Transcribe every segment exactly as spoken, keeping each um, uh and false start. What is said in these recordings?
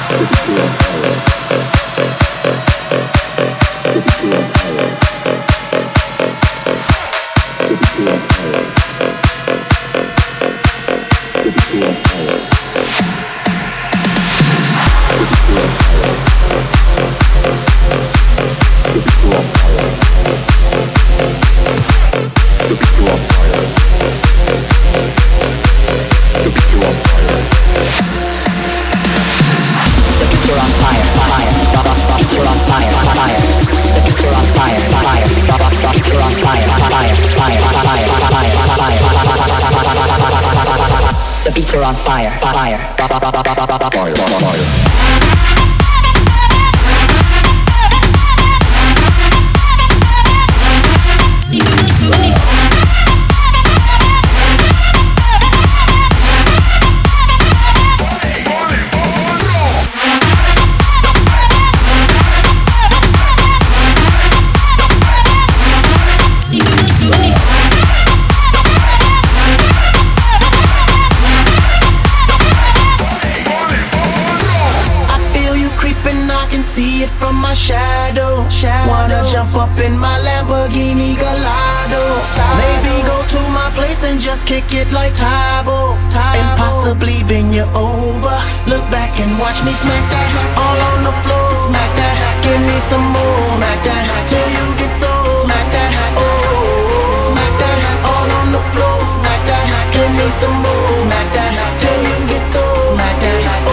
On fire, fire, fire, fire, fire. See it from my shadow. shadow. Wanna jump up in my Lamborghini Gallardo. Maybe go to my place and just kick it like Tybo. And possibly bend you over. Look back and watch me smack that all on the floor. Smack that, give me some more. Smack that till you get so. Smack that, oh. Smack that all on the floor. Smack that, give me some more. Smack that till you get so. Smack that, oh.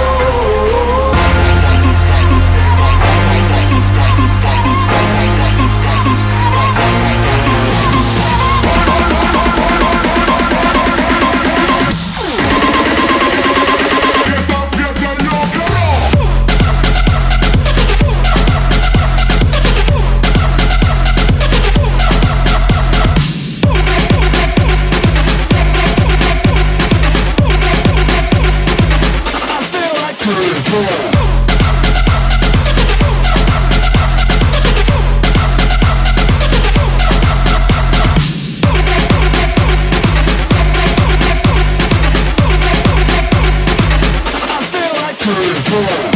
Turn it on.